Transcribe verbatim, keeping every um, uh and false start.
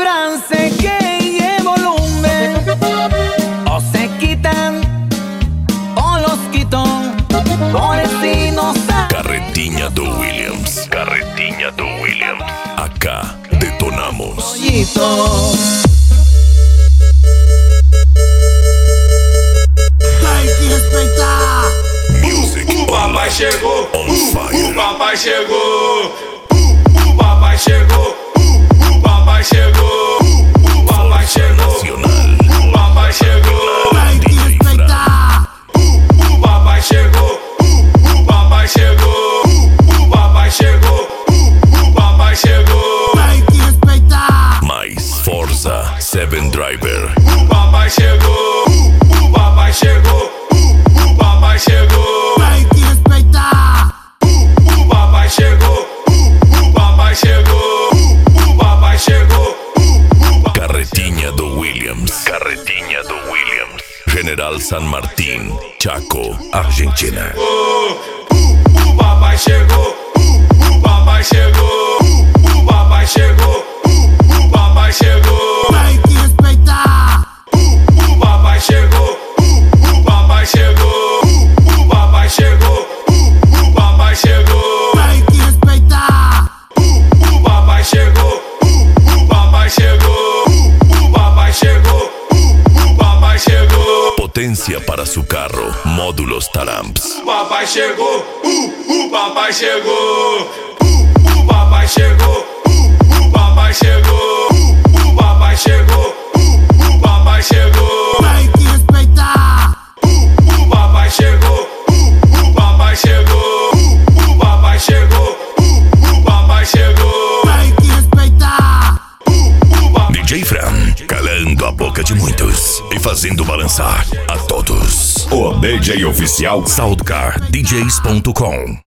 frase que el volumen o se quitan o los quito por si no sabe. Carretinha do Williams. Carretinha do Williams. Acá detonamos. Pollito. Tem que respeitar. Music. O papai chegou, On o fire. papai chegou, o papai chegou, o papai chegou, o papai chegou, Nacional. o papai chegou, Tem que respeitar. o papai chegou, o papai chegou, o papai chegou, o papai chegou, Tem que respeitar. Mais Forza Seven Driver. o papai chegou, o papai chegou, o papai chegou, Tem que respeitar. o papai chegou, o papai chegou, o papai chegou. Carretinha do Williams. Carretinha do Williams. General San Martín, Chaco, Argentina. O papai chegou, o papai chegou, o papai chegou, o papai chegou, Tem que respeitar. o papai chegou, o papai chegou, o papai chegou, o papai chegou, Tem que respeitar. o papai chegou, o papai chegou, o papai chegou, o papai chegou, Potência para su carro. Módulos Taramps. o papai chegou, o papai chegou, o papai chegou, o papai chegou, o papai chegou, o papai chegou, Tem que respeitar. o papai chegou, o papai chegou, o papai chegou, o papai chegou, Tem que respeitar. D J Fran, calando a boca de muitos e fazendo balançar a todos. O D J oficial Soundcar D Js ponto com.